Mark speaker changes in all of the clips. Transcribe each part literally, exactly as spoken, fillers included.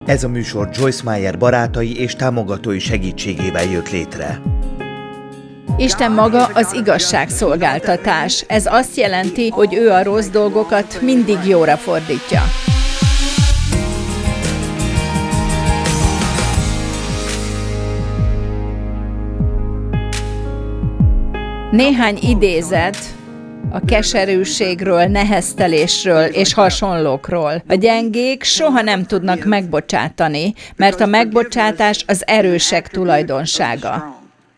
Speaker 1: Ez a műsor Joyce Meyer barátai és támogatói segítségével jött létre.
Speaker 2: Isten maga az igazságszolgáltatás. Ez azt jelenti, hogy ő a rossz dolgokat mindig jóra fordítja. Néhány idézet a keserűségről, neheztelésről és hasonlókról. A gyengék soha nem tudnak megbocsátani, mert a megbocsátás az erősek tulajdonsága.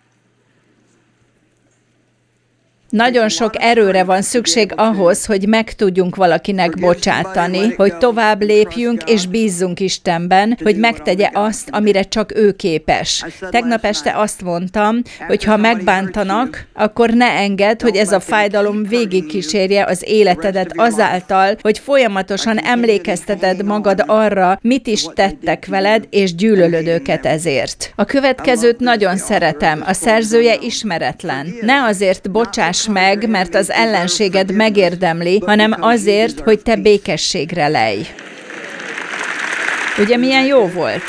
Speaker 2: Nagyon sok erőre van szükség ahhoz, hogy meg tudjunk valakinek bocsátani, hogy tovább lépjünk és bízzunk Istenben, hogy megtegye azt, amire csak ő képes. Tegnap este azt mondtam, hogy ha megbántanak, akkor ne engedd, hogy ez a fájdalom végigkísérje az életedet azáltal, hogy folyamatosan emlékezteted magad arra, mit is tettek veled, és gyűlölöd őket ezért. A következőt nagyon szeretem, a szerzője ismeretlen. Ne azért bocsáss meg, mert az ellenséged megérdemli, hanem azért, hogy te békességre lejj. Ugye milyen jó volt?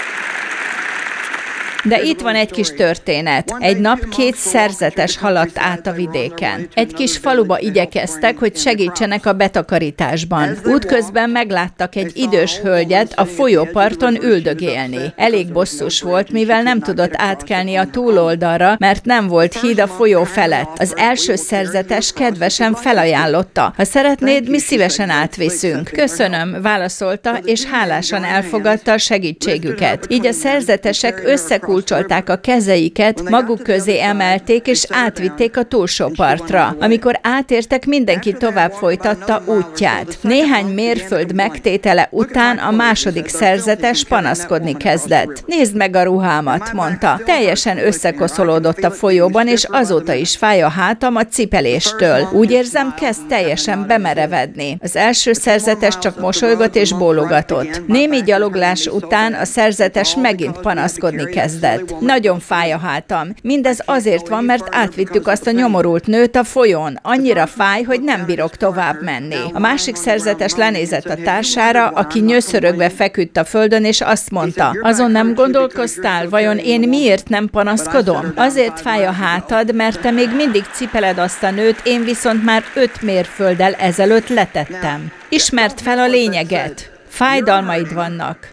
Speaker 2: De itt van egy kis történet. Egy nap két szerzetes haladt át a vidéken. Egy kis faluba igyekeztek, hogy segítsenek a betakarításban. Útközben megláttak egy idős hölgyet a folyóparton üldögélni. Elég bosszus volt, mivel nem tudott átkelni a túloldalra, mert nem volt híd a folyó felett. Az első szerzetes kedvesen felajánlotta. Ha szeretnéd, mi szívesen átviszünk. Köszönöm, válaszolta, és hálásan elfogadta a segítségüket. Így a szerzetesek összekulcsolták a kezeiket, maguk közé emelték, és átvitték a túlsó partra. Amikor átértek, mindenki tovább folytatta útját. Néhány mérföld megtétele után a második szerzetes panaszkodni kezdett. Nézd meg a ruhámat, mondta. Teljesen összekoszolódott a folyóban, és azóta is fáj a hátam a cipeléstől. Úgy érzem, kezd teljesen bemerevedni. Az első szerzetes csak mosolygott és bólogatott. Némi gyaloglás után a szerzetes megint panaszkodni kezdett. Nagyon fáj a hátam. Mindez azért van, mert átvittük azt a nyomorult nőt a folyón. Annyira fáj, hogy nem bírok tovább menni. A másik szerzetes lenézett a társára, aki nyöszörögve feküdt a földön, és azt mondta, azon nem gondolkoztál, vajon én miért nem panaszkodom? Azért fáj a hátad, mert te még mindig cipeled azt a nőt, én viszont már öt mérfölddel ezelőtt letettem. Ismerd fel a lényeget. Fájdalmaid vannak.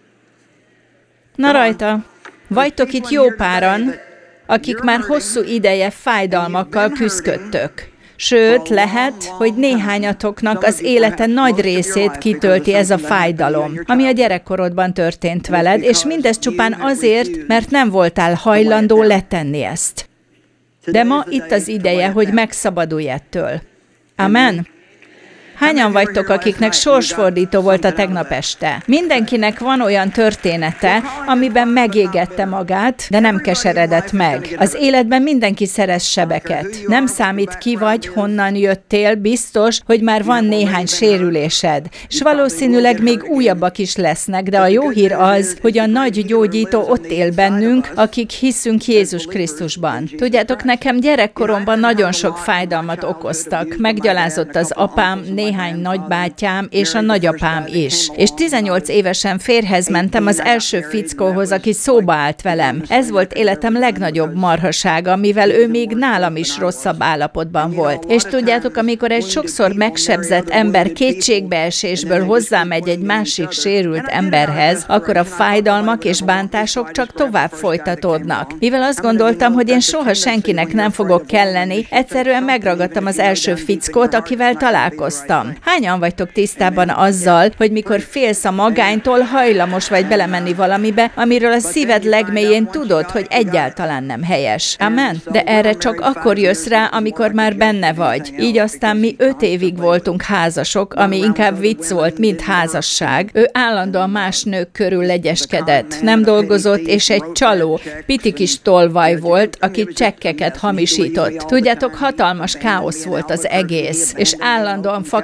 Speaker 2: Na rajta! Vagytok itt jó páran, akik már hosszú ideje fájdalmakkal küszködtök. Sőt, lehet, hogy néhányatoknak az élete nagy részét kitölti ez a fájdalom, ami a gyerekkorodban történt veled, és mindez csupán azért, mert nem voltál hajlandó letenni ezt. De ma itt az ideje, hogy megszabadulj ettől. Amen. Hányan vagytok, akiknek sorsfordító volt a tegnap este? Mindenkinek van olyan története, amiben megégette magát, de nem keseredett meg. Az életben mindenki szerez sebeket. Nem számít ki vagy, honnan jöttél, biztos, hogy már van néhány sérülésed. És valószínűleg még újabbak is lesznek, de a jó hír az, hogy a nagy gyógyító ott él bennünk, akik hiszünk Jézus Krisztusban. Tudjátok, nekem gyerekkoromban nagyon sok fájdalmat okoztak. Meggyalázott az apám, néhány nagybátyám és a nagyapám is. És tizennyolc évesen férjhez mentem az első fickóhoz, aki szóba állt velem. Ez volt életem legnagyobb marhasága, mivel ő még nálam is rosszabb állapotban volt. És tudjátok, amikor egy sokszor megsebzett ember kétségbeesésből hozzámegy egy másik sérült emberhez, akkor a fájdalmak és bántások csak tovább folytatódnak. Mivel azt gondoltam, hogy én soha senkinek nem fogok kelleni, egyszerűen megragadtam az első fickót, akivel találkoztam. Hányan vagytok tisztában azzal, hogy mikor félsz a magánytól, hajlamos vagy belemenni valamibe, amiről a szíved legmélyén tudod, hogy egyáltalán nem helyes. Amen? De erre csak akkor jössz rá, amikor már benne vagy. Így aztán mi öt évig voltunk házasok, ami inkább vicc volt, mint házasság. Ő állandóan más nők körül legyeskedett. Nem dolgozott, és egy csaló, piti kis tolvaj volt, aki csekkeket hamisított. Tudjátok, hatalmas káosz volt az egész, és állandóan fakadott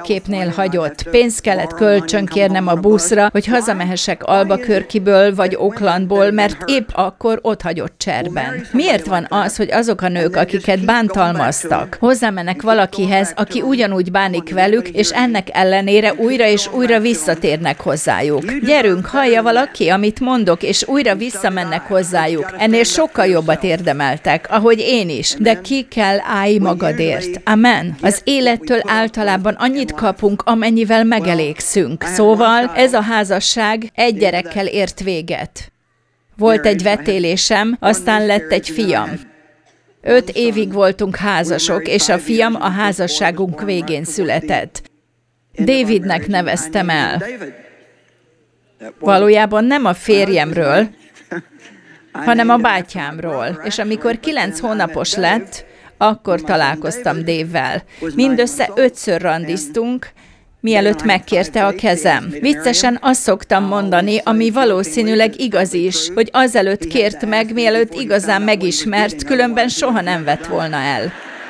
Speaker 2: példaképnél hagyott. Pénzt kellett kölcsön kérnem a buszra, hogy hazamehessek Albuquerque-ből vagy Oaklandból, mert épp akkor ott hagyott cserben. Miért van az, hogy azok a nők, akiket bántalmaztak, hozzámennek valakihez, aki ugyanúgy bánik velük, és ennek ellenére újra és újra visszatérnek hozzájuk? Gyerünk, hallja valaki, amit mondok, és újra visszamennek hozzájuk. Ennél sokkal jobbat érdemeltek, ahogy én is, de ki kell állj magadért. Amen. Az élettől általában annyit kapunk, amennyivel megelégszünk. Szóval ez a házasság egy gyerekkel ért véget. Volt egy vetélésem, aztán lett egy fiam. Öt évig voltunk házasok, és a fiam a házasságunk végén született. Davidnek neveztem el. Valójában nem a férjemről, hanem a bátyámról. És amikor kilenc hónapos lett, akkor találkoztam Dave-vel. Mindössze ötször randiztunk, mielőtt megkérte a kezem. Viccesen azt szoktam mondani, ami valószínűleg igaz is, hogy azelőtt kért meg, mielőtt igazán megismert, különben soha nem vett volna el.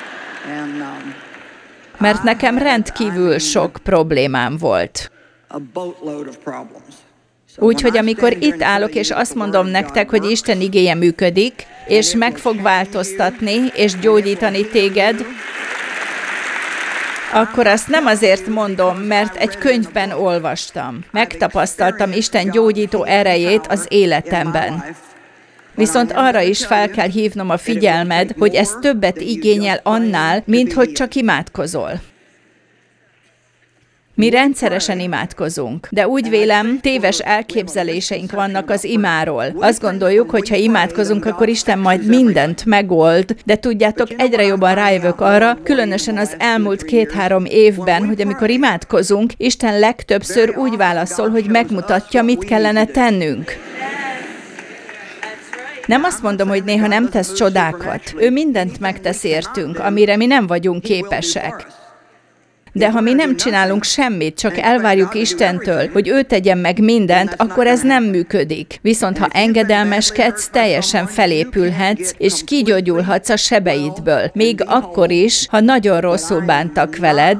Speaker 2: Mert nekem rendkívül sok problémám volt. Úgyhogy amikor itt állok, és azt mondom nektek, hogy Isten igéje működik, és meg fog változtatni, és gyógyítani téged, akkor azt nem azért mondom, mert egy könyvben olvastam. Megtapasztaltam Isten gyógyító erejét az életemben. Viszont arra is fel kell hívnom a figyelmed, hogy ez többet igényel annál, mint hogy csak imádkozol. Mi rendszeresen imádkozunk, de úgy vélem, téves elképzeléseink vannak az imáról. Azt gondoljuk, hogy ha imádkozunk, akkor Isten majd mindent megold, de tudjátok, egyre jobban rájövök arra, különösen az elmúlt két-három évben, hogy amikor imádkozunk, Isten legtöbbször úgy válaszol, hogy megmutatja, mit kellene tennünk. Nem azt mondom, hogy néha nem tesz csodákat. Ő mindent megtesz értünk, amire mi nem vagyunk képesek. De ha mi nem csinálunk semmit, csak elvárjuk Istentől, hogy ő tegyen meg mindent, akkor ez nem működik. Viszont ha engedelmeskedsz, teljesen felépülhetsz, és kigyógyulhatsz a sebeidből. Még akkor is, ha nagyon rosszul bántak veled,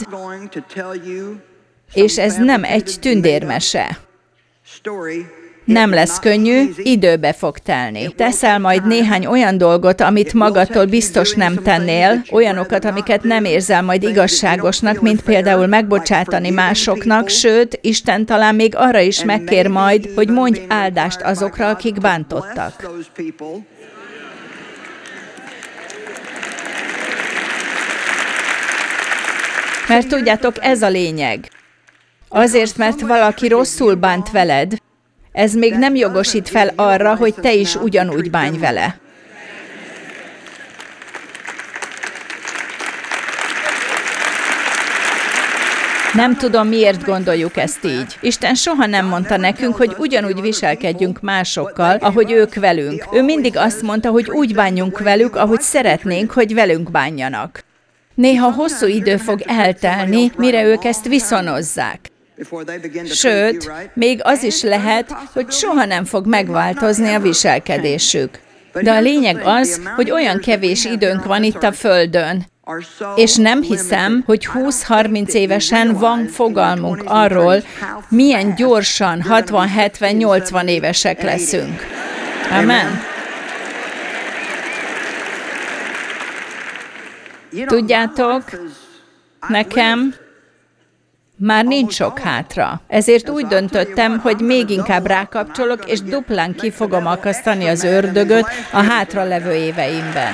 Speaker 2: és ez nem egy tündérmese. Nem lesz könnyű, időbe fog telni. Teszel majd néhány olyan dolgot, amit magadtól biztos nem tennél, olyanokat, amiket nem érzel majd igazságosnak, mint például megbocsátani másoknak, sőt, Isten talán még arra is megkér majd, hogy mondj áldást azokra, akik bántottak. Mert tudjátok, ez a lényeg. Azért, mert valaki rosszul bánt veled, ez még nem jogosít fel arra, hogy te is ugyanúgy bánj vele. Nem tudom, miért gondoljuk ezt így. Isten soha nem mondta nekünk, hogy ugyanúgy viselkedjünk másokkal, ahogy ők velünk. Ő mindig azt mondta, hogy úgy bánjunk velük, ahogy szeretnénk, hogy velünk bánjanak. Néha hosszú idő fog eltelni, mire ők ezt viszonozzák. Sőt, még az is lehet, hogy soha nem fog megváltozni a viselkedésük. De a lényeg az, hogy olyan kevés időnk van itt a Földön, és nem hiszem, hogy húsz-harminc évesen van fogalmunk arról, milyen gyorsan hatvan-hetven-nyolcvan évesek leszünk. Amen. Tudjátok, nekem már nincs sok hátra. Ezért úgy döntöttem, hogy még inkább rákapcsolok, és duplán ki fogom akasztani az ördögöt a hátralevő éveimben.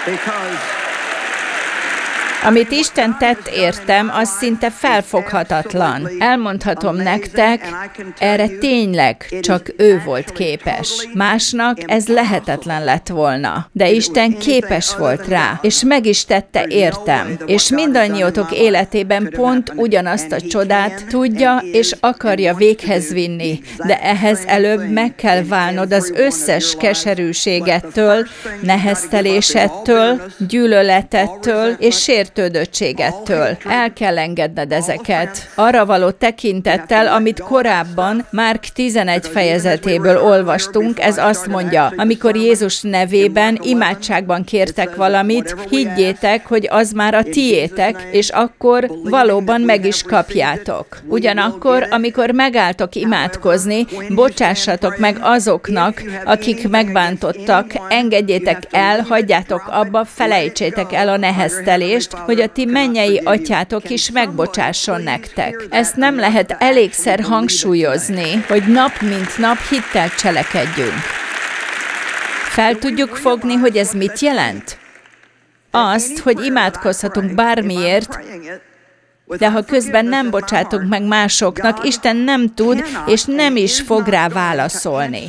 Speaker 2: Amit Isten tett értem, az szinte felfoghatatlan. Elmondhatom nektek, erre tényleg csak ő volt képes. Másnak ez lehetetlen lett volna. De Isten képes volt rá, és meg is tette értem. És mindannyiótok életében pont ugyanazt a csodát tudja és akarja véghez vinni. De ehhez előbb meg kell válnod az összes keserűségettől, neheztelésettől, gyűlöletettől és sértődésettől. összekötődöttségettől. El kell engedned ezeket. Arra való tekintettel, amit korábban Márk tizenegy fejezetéből olvastunk, ez azt mondja, amikor Jézus nevében imádságban kértek valamit, higgyétek, hogy az már a tiétek, és akkor valóban meg is kapjátok. Ugyanakkor, amikor megálltok imádkozni, bocsássatok meg azoknak, akik megbántottak, engedjétek el, hagyjátok abba, felejtsétek el a neheztelést, hogy a ti mennyei atyátok is megbocsásson nektek. Ezt nem lehet elégszer hangsúlyozni, hogy nap mint nap hittel cselekedjünk. Fel tudjuk fogni, hogy ez mit jelent? Azt, hogy imádkozhatunk bármiért, de ha közben nem bocsátunk meg másoknak, Isten nem tud, és nem is fog rá válaszolni.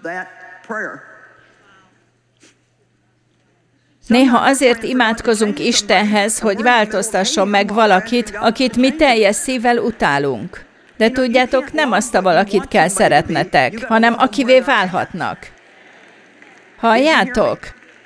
Speaker 2: Néha azért imádkozunk Istenhez, hogy változtasson meg valakit, akit mi teljes szívvel utálunk. De tudjátok, nem azt a valakit kell szeretnetek, hanem akivé válhatnak. Halljátok?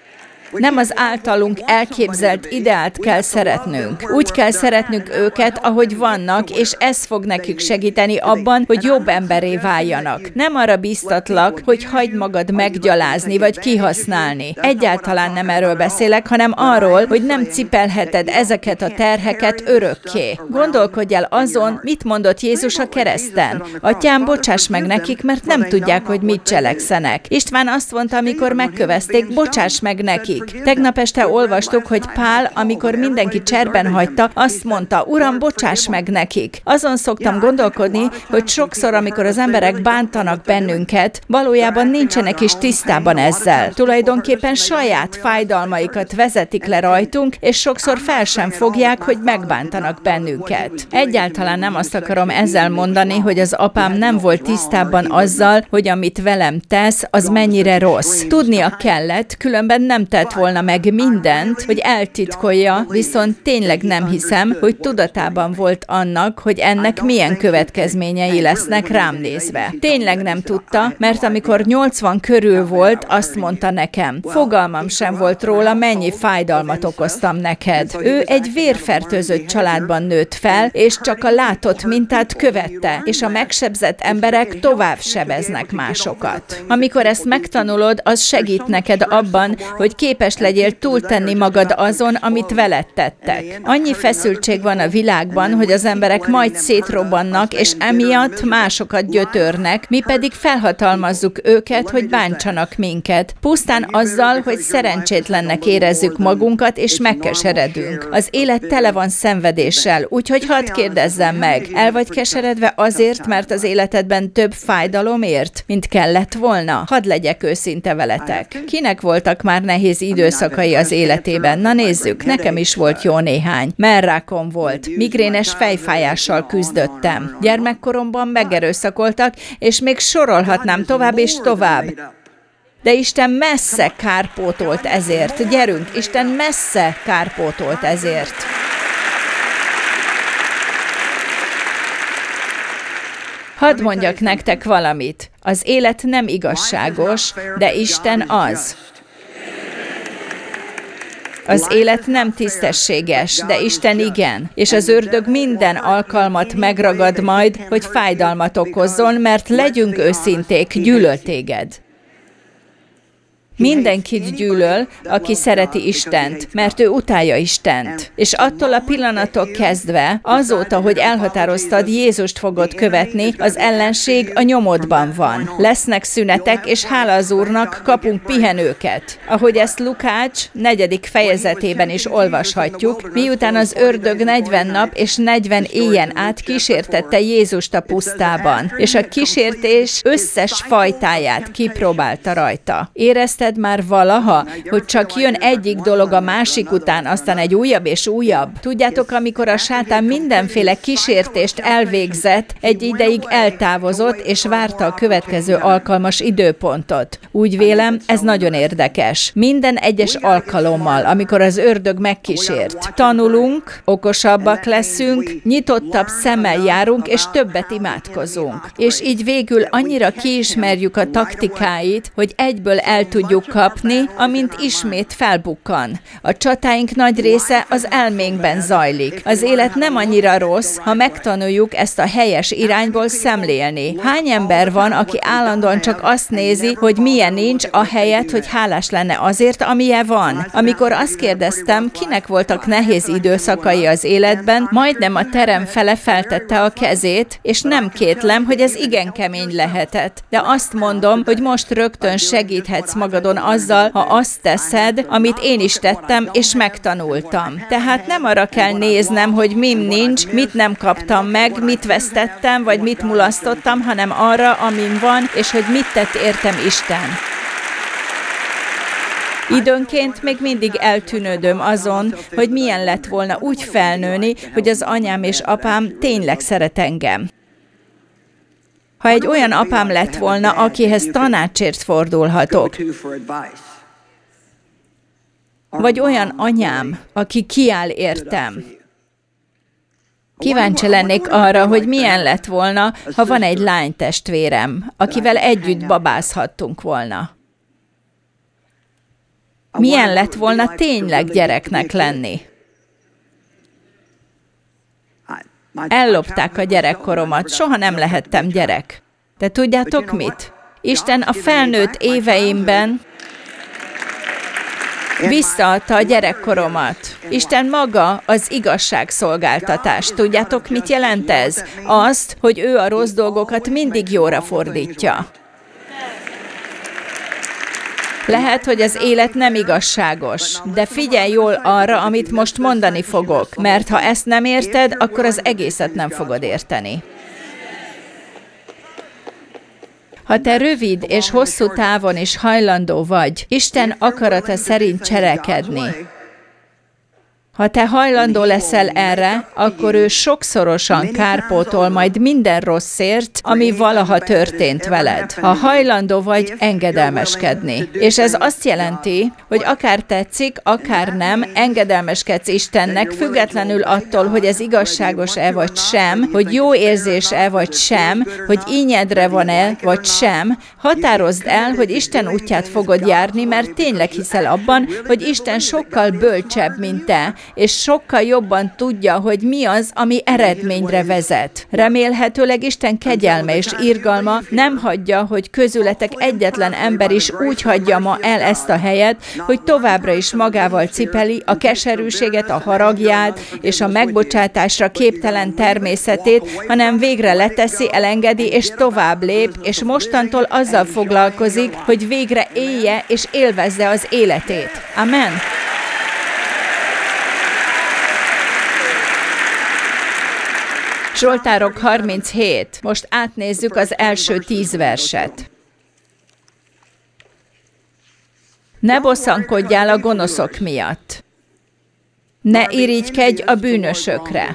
Speaker 2: Nem az általunk elképzelt ideált kell szeretnünk. Úgy kell szeretnünk őket, ahogy vannak, és ez fog nekik segíteni abban, hogy jobb emberré váljanak. Nem arra bíztatlak, hogy hagyd magad meggyalázni, vagy kihasználni. Egyáltalán nem erről beszélek, hanem arról, hogy nem cipelheted ezeket a terheket örökké. Gondolkodj el azon, mit mondott Jézus a kereszten. Atyám, bocsáss meg nekik, mert nem tudják, hogy mit cselekszenek. István azt mondta, amikor megkövezték, bocsáss meg nekik. Tegnap este olvastuk, hogy Pál, amikor mindenki cserben hagyta, azt mondta, Uram, bocsáss meg nekik. Azon szoktam gondolkodni, hogy sokszor, amikor az emberek bántanak bennünket, valójában nincsenek is tisztában ezzel. Tulajdonképpen saját fájdalmaikat vezetik le rajtunk, és sokszor fel sem fogják, hogy megbántanak bennünket. Egyáltalán nem azt akarom ezzel mondani, hogy az apám nem volt tisztában azzal, hogy amit velem tesz, az mennyire rossz. Tudnia kellett, különben nem tett volna meg mindent, hogy eltitkolja, viszont tényleg nem hiszem, hogy tudatában volt annak, hogy ennek milyen következményei lesznek rám nézve. Tényleg nem tudta, mert amikor nyolcvan körül volt, azt mondta nekem, fogalmam sem volt róla, mennyi fájdalmat okoztam neked. Ő egy vérfertőzött családban nőtt fel, és csak a látott mintát követte, és a megsebzett emberek tovább sebeznek másokat. Amikor ezt megtanulod, az segít neked abban, hogy képes legyél túltenni magad azon, amit veled tettek. Annyi feszültség van a világban, hogy az emberek majd szétrobbannak, és emiatt másokat gyötörnek, mi pedig felhatalmazzuk őket, hogy bántsanak minket. Pusztán azzal, hogy szerencsétlennek érezzük magunkat, és megkeseredünk. Az élet tele van szenvedéssel, úgyhogy hadd kérdezzem meg, el vagy keseredve azért, mert az életedben több fájdalom ért, mint kellett volna? Hadd legyek őszinte veletek. Kinek voltak már nehéz időszakai az életében? Na nézzük, nekem is volt jó néhány. Mellrákom volt, migrénes fejfájással küzdöttem. Gyermekkoromban megerőszakoltak, és még sorolhatnám tovább és tovább. De Isten messze kárpótolt ezért. Gyerünk, Isten messze kárpótolt ezért. Hadd mondjak nektek valamit. Az élet nem igazságos, de Isten az. Az élet nem tisztességes, de Isten igen, és az ördög minden alkalmat megragad majd, hogy fájdalmat okozzon, mert legyünk őszinték, gyűlöl téged. Mindenkit gyűlöl, aki szereti Istent, mert ő utálja Istent. És attól a pillanattól kezdve, azóta, hogy elhatároztad, Jézust fogod követni, az ellenség a nyomodban van. Lesznek szünetek, és hála az Úrnak, kapunk pihenőket. Ahogy ezt Lukács negyedik fejezetében is olvashatjuk, miután az ördög negyven nap és negyven éjjen át kísértette Jézust a pusztában, és a kísértés összes fajtáját kipróbálta rajta. Érezted már valaha, hogy csak jön egyik dolog a másik után, aztán egy újabb és újabb? Tudjátok, amikor a sátán mindenféle kísértést elvégzett, egy ideig eltávozott, és várta a következő alkalmas időpontot. Úgy vélem, ez nagyon érdekes. Minden egyes alkalommal, amikor az ördög megkísért, tanulunk, okosabbak leszünk, nyitottabb szemmel járunk, és többet imádkozunk. És így végül annyira kiismerjük a taktikáit, hogy egyből el tudjuk tudjuk kapni, amint ismét felbukkan. A csatáink nagy része az elménkben zajlik. Az élet nem annyira rossz, ha megtanuljuk ezt a helyes irányból szemlélni. Hány ember van, aki állandóan csak azt nézi, hogy milyen nincs, ahelyett, hogy hálás lenne azért, amilyen van? Amikor azt kérdeztem, kinek voltak nehéz időszakai az életben, majdnem a terem fele feltette a kezét, és nem kétlem, hogy ez igen kemény lehetett. De azt mondom, hogy most rögtön segíthetsz magadon azzal, ha azt teszed, amit én is tettem, és megtanultam. Tehát nem arra kell néznem, hogy mim nincs, mit nem kaptam meg, mit vesztettem, vagy mit mulasztottam, hanem arra, amin van, és hogy mit tett értem Isten. Időnként még mindig eltűnődöm azon, hogy milyen lett volna úgy felnőni, hogy az anyám és apám tényleg szeret engem. Ha egy olyan apám lett volna, akihez tanácsért fordulhatok, vagy olyan anyám, aki kiáll értem. Kíváncsi lennék arra, hogy milyen lett volna, ha van egy lánytestvérem, akivel együtt babázhattunk volna. Milyen lett volna tényleg gyereknek lenni? Ellopták a gyerekkoromat, soha nem lehettem gyerek. De tudjátok mit? Isten a felnőtt éveimben visszaadta a gyerekkoromat. Isten maga az igazságszolgáltatás. Tudjátok, mit jelent ez? Azt, hogy ő a rossz dolgokat mindig jóra fordítja. Lehet, hogy az élet nem igazságos, de figyelj jól arra, amit most mondani fogok, mert ha ezt nem érted, akkor az egészet nem fogod érteni. Ha te rövid és hosszú távon is hajlandó vagy, Isten akarata szerint cselekedni, ha te hajlandó leszel erre, akkor ő sokszorosan kárpótol majd minden rosszért, ami valaha történt veled. Ha hajlandó vagy engedelmeskedni. És ez azt jelenti, hogy akár tetszik, akár nem, engedelmeskedsz Istennek, függetlenül attól, hogy ez igazságos-e vagy sem, hogy jó érzés-e vagy sem, hogy ínyedre van-e vagy sem, határozd el, hogy Isten útját fogod járni, mert tényleg hiszel abban, hogy Isten sokkal bölcsebb, mint te, és sokkal jobban tudja, hogy mi az, ami eredményre vezet. Remélhetőleg Isten kegyelme és irgalma nem hagyja, hogy közületek egyetlen ember is úgy hagyja ma el ezt a helyet, hogy továbbra is magával cipeli a keserűséget, a haragját és a megbocsátásra képtelen természetét, hanem végre leteszi, elengedi és tovább lép, és mostantól azzal foglalkozik, hogy végre élje és élvezze az életét. Amen. Zsoltárok harminchét. Most átnézzük az első tíz verset. Ne bosszankodjál a gonoszok miatt. Ne irigykedj a bűnösökre.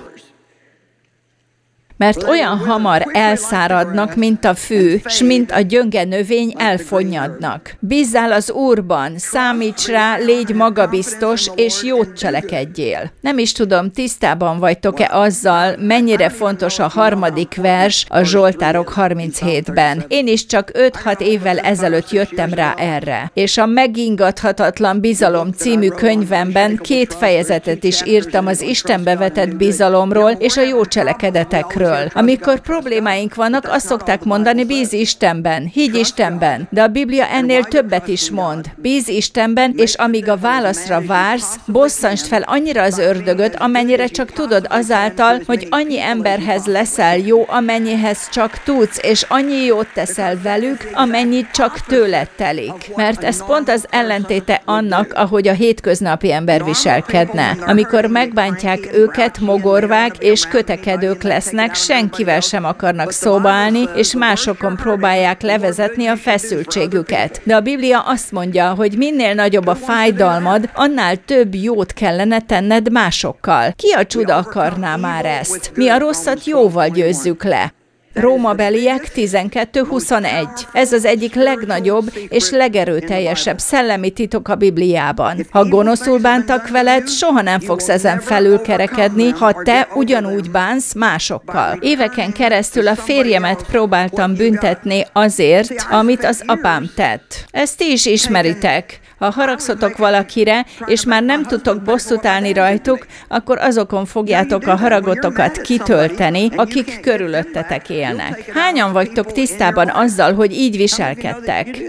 Speaker 2: Mert olyan hamar elszáradnak, mint a fű, s mint a gyönge növény elfonnyadnak. Bízzál az Úrban, számíts rá, légy magabiztos, és jót cselekedjél. Nem is tudom, tisztában vagytok-e azzal, mennyire fontos a harmadik vers a Zsoltárok harminchetyedben. Én is csak öt-hat évvel ezelőtt jöttem rá erre. És a Megingathatatlan bizalom című könyvemben két fejezetet is írtam az Istenbe vetett bizalomról és a jó cselekedetekről. Amikor problémáink vannak, azt szokták mondani, bízz Istenben, higgy Istenben, de a Biblia ennél többet is mond. Bízz Istenben, és amíg a válaszra vársz, bosszantsd fel annyira az ördögöt, amennyire csak tudod azáltal, hogy annyi emberhez leszel jó, amennyihez csak tudsz, és annyi jót teszel velük, amennyit csak tőled telik. Mert ez pont az ellentéte annak, ahogy a hétköznapi ember viselkedne. Amikor megbántják őket, mogorvák és kötekedők lesznek, senkivel sem akarnak szóba állni, és másokon próbálják levezetni a feszültségüket. De a Biblia azt mondja, hogy minél nagyobb a fájdalmad, annál több jót kellene tenned másokkal. Ki a csuda akarná már ezt? Mi a rosszat jóval győzzük le. Rómabeliek tizenkettő huszonegy. Ez az egyik legnagyobb és legerőteljesebb szellemi titok a Bibliában. Ha gonoszul bántak veled, soha nem fogsz ezen felül kerekedni, ha te ugyanúgy bánsz másokkal. Éveken keresztül a férjemet próbáltam büntetni azért, amit az apám tett. Ezt ti is ismeritek. Ha haragszotok valakire, és már nem tudtok bosszút állni rajtuk, akkor azokon fogjátok a haragotokat kitölteni, akik körülöttetek élnek. Hányan vagytok tisztában azzal, hogy így viselkedtek?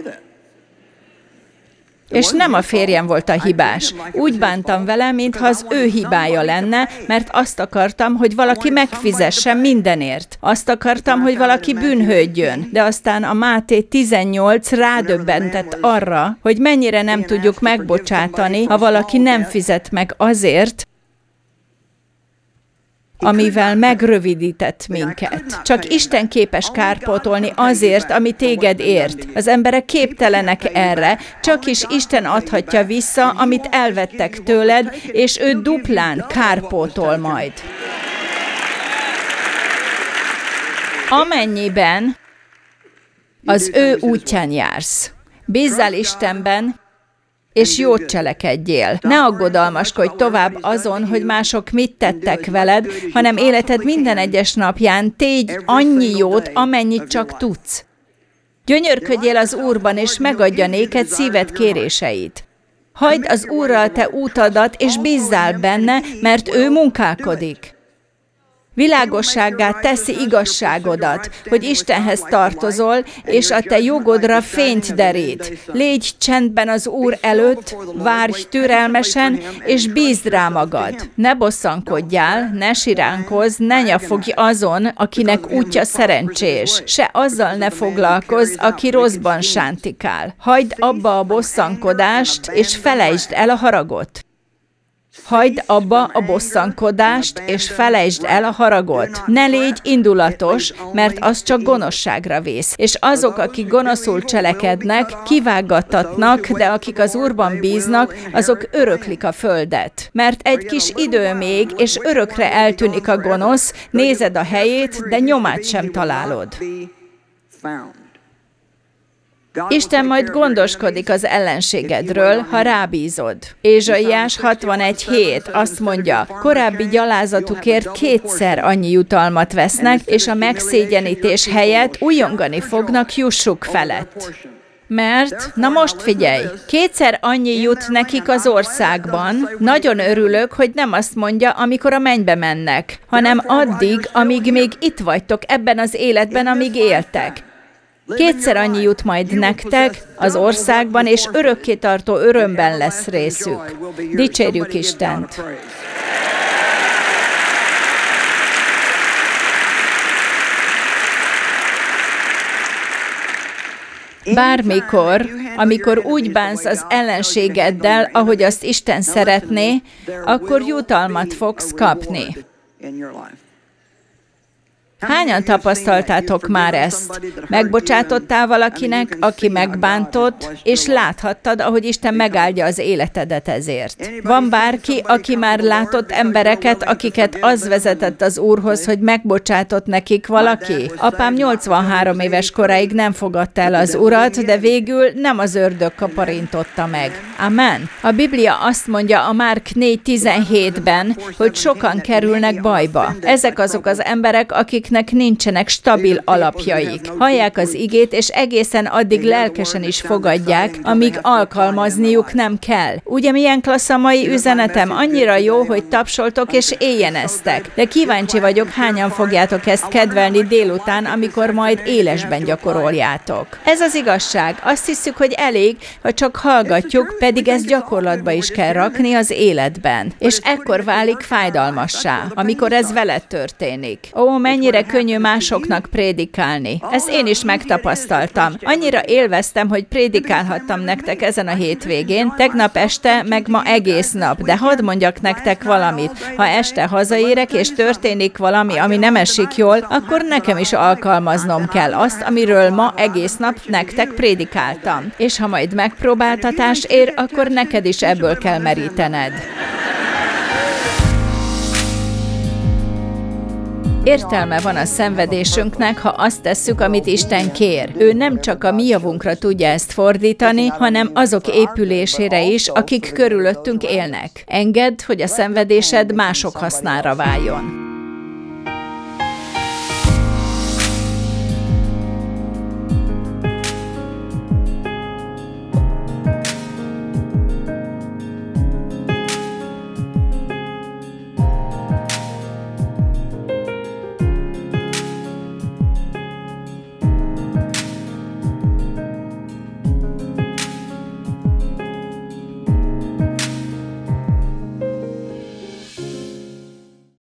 Speaker 2: És nem a férjem volt a hibás. Úgy bántam vele, mintha az ő hibája lenne, mert azt akartam, hogy valaki megfizessen mindenért. Azt akartam, hogy valaki bűnhődjön. De aztán a Máté tizennyolc rádöbbentett arra, hogy mennyire nem tudjuk megbocsátani, ha valaki nem fizet meg azért, amivel megrövidített minket. Csak Isten képes kárpótolni azért, ami téged ért. Az emberek képtelenek erre, csak is Isten adhatja vissza, amit elvettek tőled, és ő duplán kárpótol majd. Amennyiben az ő útján jársz. Bízzál Istenben, és jót cselekedjél. Ne aggodalmaskodj tovább azon, hogy mások mit tettek veled, hanem életed minden egyes napján tégy annyi jót, amennyit csak tudsz. Gyönyörködjél az Úrban, és megadja néked szíved kéréseit. Hagyd az Úrral te útadat, és bízzál benne, mert ő munkálkodik. Világossággá teszi igazságodat, hogy Istenhez tartozol, és a te jogodra fényt derít. Légy csendben az Úr előtt, várj türelmesen, és bízd rá magad. Ne bosszankodjál, ne siránkozz, ne nyafogj azon, akinek útja szerencsés, se azzal ne foglalkozz, aki rosszban sántikál. Hagyd abba a bosszankodást, és felejtsd el a haragot. Hagyd abba a bosszankodást, és felejtsd el a haragot. Ne légy indulatos, mert az csak gonoszságra vész. És azok, akik gonoszul cselekednek, kivággattatnak, de akik az Úrban bíznak, azok öröklik a földet. Mert egy kis idő még, és örökre eltűnik a gonosz, nézed a helyét, de nyomát sem találod. Isten majd gondoskodik az ellenségedről, ha rábízod. Ézsaiás hatvanegy hét azt mondja, korábbi gyalázatukért kétszer annyi jutalmat vesznek, és a megszégyenítés helyett újongani fognak jussuk felett. Mert, na most figyelj, kétszer annyi jut nekik az országban, nagyon örülök, hogy nem azt mondja, amikor a mennybe mennek, hanem addig, amíg még itt vagytok ebben az életben, amíg éltek. Kétszer annyi jut majd nektek az országban, és örökkétartó örömben lesz részük. Dicsérjük Istent! Bármikor, amikor úgy bánsz az ellenségeddel, ahogy azt Isten szeretné, akkor jutalmat fogsz kapni. Hányan tapasztaltátok már ezt? Megbocsátottál valakinek, aki megbántott, és láthattad, ahogy Isten megáldja az életedet ezért. Van bárki, aki már látott embereket, akiket az vezetett az Úrhoz, hogy megbocsátott nekik valaki? Apám nyolcvanhárom éves koráig nem fogadta el az Urat, de végül nem az ördög kaparintotta meg. Amen. A Biblia azt mondja a Márk négy tizenhétben, hogy sokan kerülnek bajba. Ezek azok az emberek, akik akiknek nincsenek stabil alapjaik. Hallják az igét, és egészen addig lelkesen is fogadják, amíg alkalmazniuk nem kell. Ugye milyen klassz a mai üzenetem? Annyira jó, hogy tapsoltok és éjjeneztek. De kíváncsi vagyok, hányan fogjátok ezt kedvelni délután, amikor majd élesben gyakoroljátok. Ez az igazság. Azt hiszük, hogy elég, ha csak hallgatjuk, pedig ezt gyakorlatba is kell rakni az életben. És ekkor válik fájdalmassá, amikor ez veled történik. Ó, mennyire könnyű másoknak prédikálni. Ezt én is megtapasztaltam. Annyira élveztem, hogy prédikálhattam nektek ezen a hétvégén, tegnap este, meg ma egész nap, de hadd mondjak nektek valamit. Ha este hazaérek, és történik valami, ami nem esik jól, akkor nekem is alkalmaznom kell azt, amiről ma egész nap nektek prédikáltam. És ha majd megpróbáltatás ér, akkor neked is ebből kell merítened. Értelme van a szenvedésünknek, ha azt tesszük, amit Isten kér. Ő nem csak a mi javunkra tudja ezt fordítani, hanem azok épülésére is, akik körülöttünk élnek. Engedd, hogy a szenvedésed mások hasznára váljon.